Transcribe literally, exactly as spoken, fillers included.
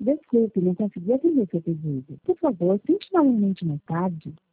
Desculpe, não consegui atender seu pedido. Por favor, tente novamente mais tarde.